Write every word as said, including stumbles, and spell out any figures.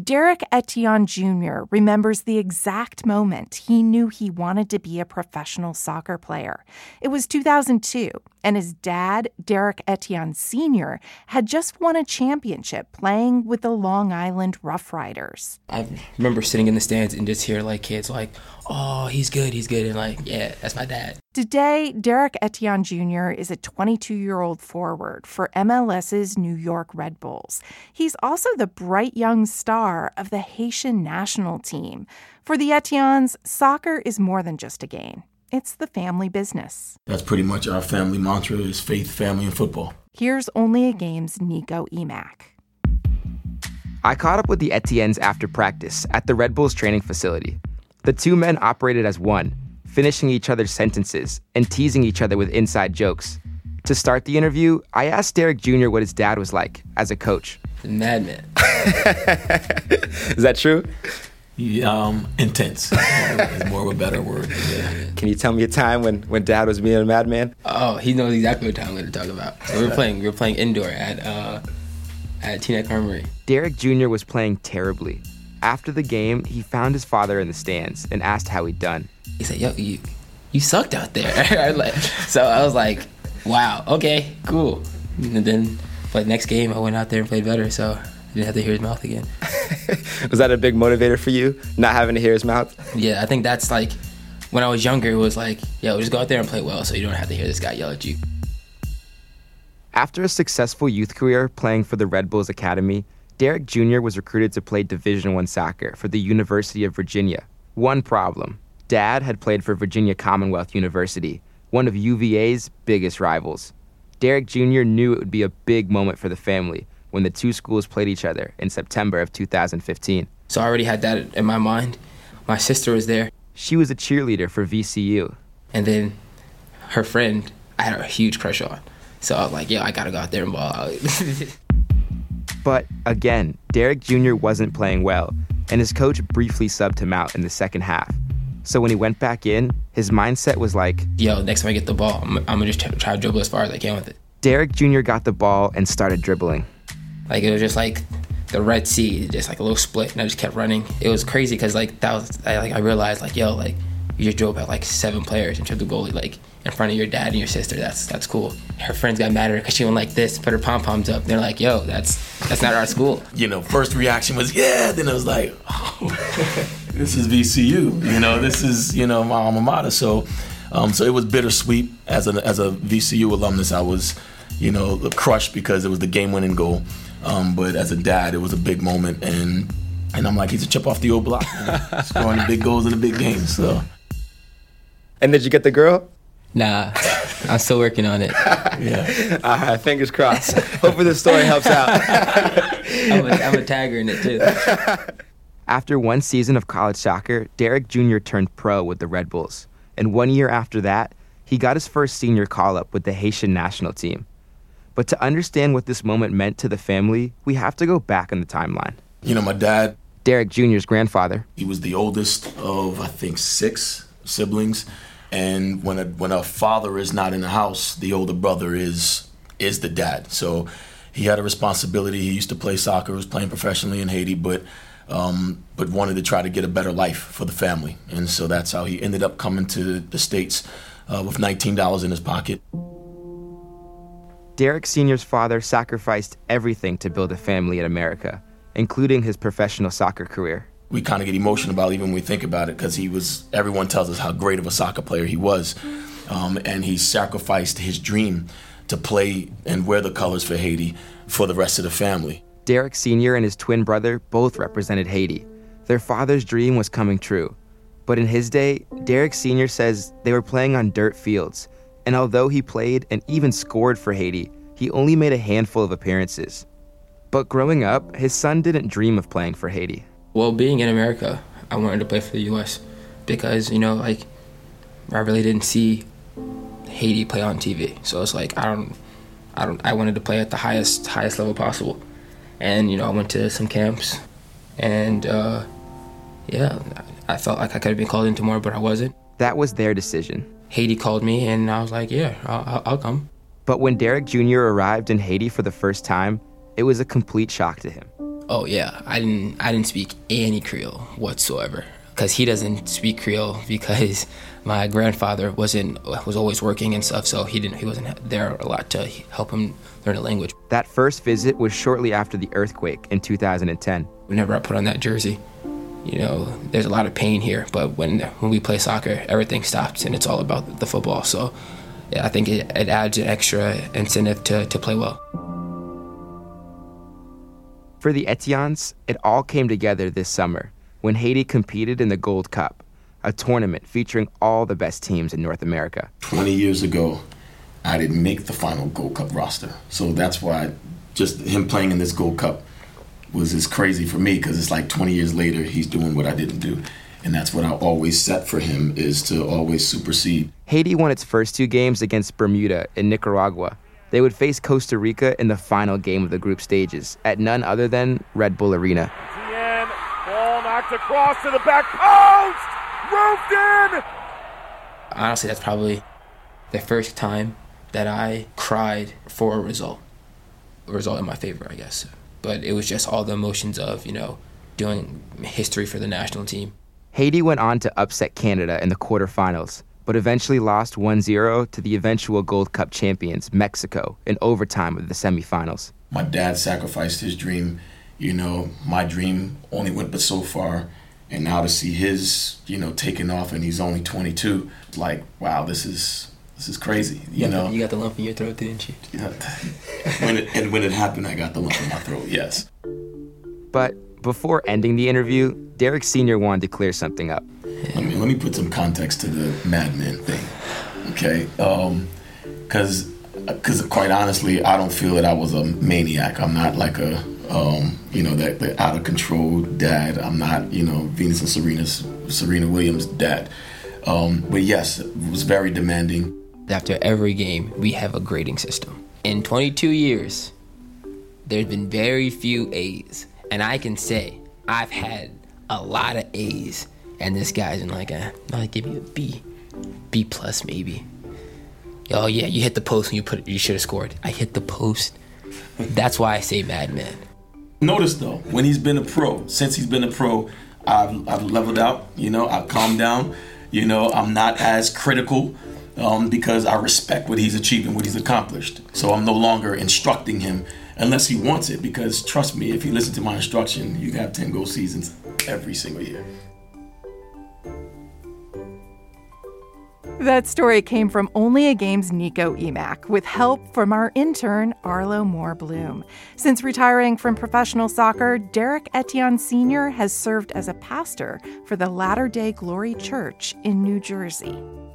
Derek Etienne Junior remembers the exact moment he knew he wanted to be a professional soccer player. It was two thousand two, and his dad, Derek Etienne Senior, had just won a championship playing with the Long Island Rough Riders. I remember sitting in the stands and just hear like kids like, oh, he's good, he's good, and like, yeah, that's my dad. Today, Derek Etienne Junior is a twenty-two-year-old forward for M L S's New York Red Bulls. He's also the bright young star of the Haitian national team. For the Etiennes, soccer is more than just a game. It's the family business. That's pretty much our family mantra is faith, family, and football. Here's Only a Game's Nico Emack. I caught up with the Etiennes after practice at the Red Bulls training facility. The two men operated as one, finishing each other's sentences and teasing each other with inside jokes. To start the interview, I asked Derek Junior what his dad was like as a coach. Madman. Is that true? Yeah, um, intense. It's more of a better word. Yeah. Can you tell me a time when, when dad was being a madman? Oh, he knows exactly what time we're talking about. So we were playing, we were playing indoor at uh, at Teaneck Armory. Derek Junior was playing terribly. After the game, he found his father in the stands and asked how he'd done. He said, yo, you, you sucked out there. So I was like, wow, okay, cool. And then for the next game, I went out there and played better, so I didn't have to hear his mouth again. Was that a big motivator for you, not having to hear his mouth? Yeah, I think that's like, when I was younger, it was like, yo, just go out there and play well so you don't have to hear this guy yell at you. After a successful youth career playing for the Red Bulls Academy, Derek Junior was recruited to play Division One soccer for the University of Virginia. One problem. Dad had played for Virginia Commonwealth University, one of U V A's biggest rivals. Derek Junior knew it would be a big moment for the family when the two schools played each other in September of two thousand fifteen. So I already had that in my mind. My sister was there. She was a cheerleader for V C U. And then her friend, I had a huge crush on. So I was like, yo, I gotta go out there and ball out. But again, Derek Junior wasn't playing well, and his coach briefly subbed him out in the second half. So when he went back in, his mindset was like, yo, next time I get the ball, I'm, I'm gonna just try, try to dribble as far as I can with it. Derek Junior got the ball and started dribbling. Like, it was just like the Red Sea, just like a little split, and I just kept running. It was crazy because like that was, I, like I realized like, yo, like you just drove out like seven players in terms of goalie, like in front of your dad and your sister. That's that's cool. Her friends got mad at her because she went like this, put her pom poms up. They're like, yo, that's that's not our school. You know, first reaction was yeah. Then it was like, oh, this is V C U. You know, this is you know my alma mater. So, um, so it was bittersweet. As a as a V C U alumnus, I was, you know, crushed because it was the game-winning goal. Um, but as a dad, it was a big moment, and and I'm like, he's a chip off the old block, you know, scoring the big goals in the big games. So. And did you get the girl? Nah, I'm still working on it. Yeah. All right, fingers crossed. Hopefully this story helps out. I'm a, I'm a tagger in it too. After one season of college soccer, Derek Junior turned pro with the Red Bulls. And one year after that, he got his first senior call-up with the Haitian national team. But to understand what this moment meant to the family, we have to go back in the timeline. You know, my dad, Derek Junior's grandfather, he was the oldest of, I think, six siblings. And when a when a father is not in the house, the older brother is is the dad. So he had a responsibility. He used to play soccer, was playing professionally in Haiti, but um, but wanted to try to get a better life for the family. And so that's how he ended up coming to the States uh, with nineteen dollars in his pocket. Derek Senior's father sacrificed everything to build a family in America, including his professional soccer career. We kind of get emotional about it even when we think about it because he was, everyone tells us how great of a soccer player he was. Um, and he sacrificed his dream to play and wear the colors for Haiti for the rest of the family. Derek Senior and his twin brother both represented Haiti. Their father's dream was coming true. But in his day, Derek Senior says they were playing on dirt fields. And although he played and even scored for Haiti, he only made a handful of appearances. But growing up, his son didn't dream of playing for Haiti. Well, being in America, I wanted to play for the U S because, you know, like, I really didn't see Haiti play on T V. So it's like, I don't, I don't, I wanted to play at the highest, highest level possible. And, you know, I went to some camps and, uh, yeah, I felt like I could have been called into more, but I wasn't. That was their decision. Haiti called me and I was like, yeah, I'll, I'll come. But when Derek Junior arrived in Haiti for the first time, it was a complete shock to him. Oh yeah, I didn't I didn't speak any Creole whatsoever, because he doesn't speak Creole because my grandfather wasn't was always working and stuff, so he didn't he wasn't there a lot to help him learn the language. That first visit was shortly after the earthquake in two thousand ten. Whenever I put on that jersey, you know, there's a lot of pain here, but when when we play soccer, everything stops and it's all about the football. So yeah, I think it, it adds an extra incentive to, to play well. For the Etiennes, it all came together this summer when Haiti competed in the Gold Cup, a tournament featuring all the best teams in North America. twenty years ago, I didn't make the final Gold Cup roster. So that's why just him playing in this Gold Cup was as crazy for me, because it's like twenty years later, he's doing what I didn't do. And that's what I always set for him, is to always supersede. Haiti won its first two games against Bermuda and Nicaragua. They would face Costa Rica in the final game of the group stages at none other than Red Bull Arena. Etienne, ball knocked across to the back post! Roofed in! Honestly, that's probably the first time that I cried for a result. A result in my favor, I guess. But it was just all the emotions of, you know, doing history for the national team. Haiti went on to upset Canada in the quarterfinals, but eventually lost one zero to the eventual Gold Cup champions, Mexico, in overtime of the semifinals. My dad sacrificed his dream. You know, my dream only went but so far. And now to see his, you know, taking off, and he's only twenty-two, like, wow, this is this is crazy. You, you know, you got the lump in your throat, didn't you? Yeah. when it, and when it happened, I got the lump in my throat. Yes. But before ending the interview, Derek Senior wanted to clear something up. Let me, let me put some context to the Mad Men thing, okay? Because, um, because quite honestly, I don't feel that I was a maniac. I'm not like a, um, you know, that, that out of control dad. I'm not, you know, Venus and Serena's Serena Williams' dad. Um, but yes, it was very demanding. After every game, we have a grading system. In twenty-two years, there's been very few A's. And I can say I've had a lot of A's. And this guy's in like a, I'll give you a B. B plus maybe. Oh yeah, you hit the post and you put you should have scored. I hit the post. That's why I say Mad Men. Notice though, when he's been a pro, since he's been a pro, I've, I've leveled out, you know, I've calmed down. You know, I'm not as critical um, because I respect what he's achieving, what he's accomplished. So I'm no longer instructing him unless he wants it, because trust me, if you listen to my instruction, you have ten goal seasons every single year. That story came from Only a Game's Nico Emack, with help from our intern, Arlo Moore-Bloom. Since retiring from professional soccer, Derek Etienne Senior has served as a pastor for the Latter-day Glory Church in New Jersey.